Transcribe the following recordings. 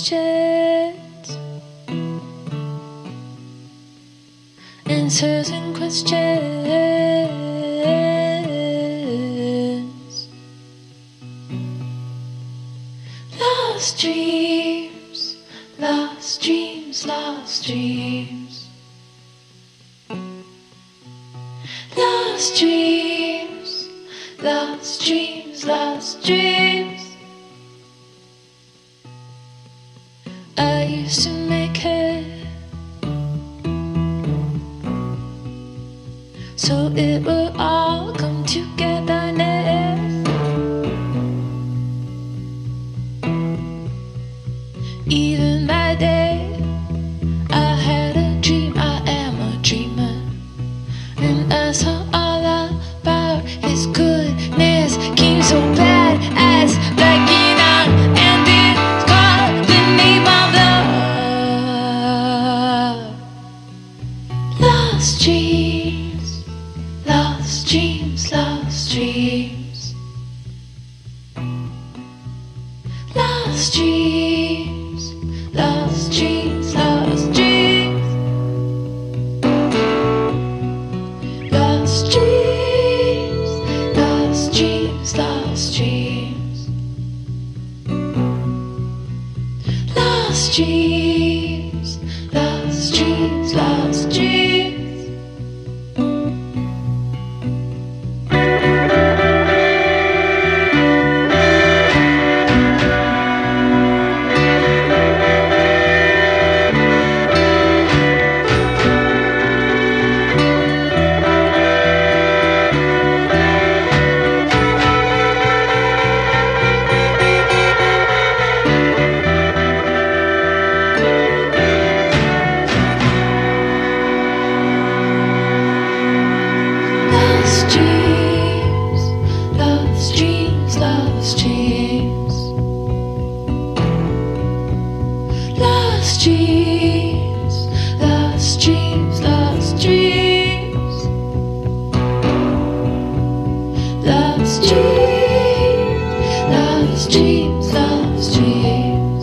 questions, answers and questions. Lost dreams, lost dreams, lost dreams. Lost dreams, lost dreams, lost dreams. I used to make it so it would all come togetherness. Even my day, I had a dream, I am a dreamer. And I saw all about his goodness came so bad as blacking out, and it's called the name of love. Lost dreams, lost dreams, lost dreams. Lost dreams, lost dreams, lost dreams. Lost dreams, lost dreams, lost dreams. Lost dreams, lost dreams, lost dreams. Lost dreams, lost dreams, lost dreams. Lost dreams, lost dreams, lost dreams. Lost dreams, lost dreams, lost dreams.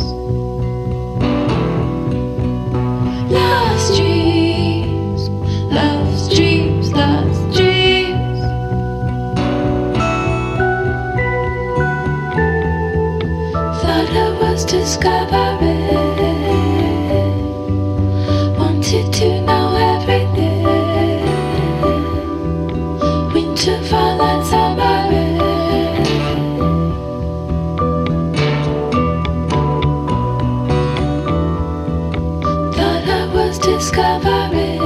Lost dreams, lost dreams, lost dreams. Thought I was discovering, wanted to know everything. Winter, fall and summer rain. Thought I was discovering,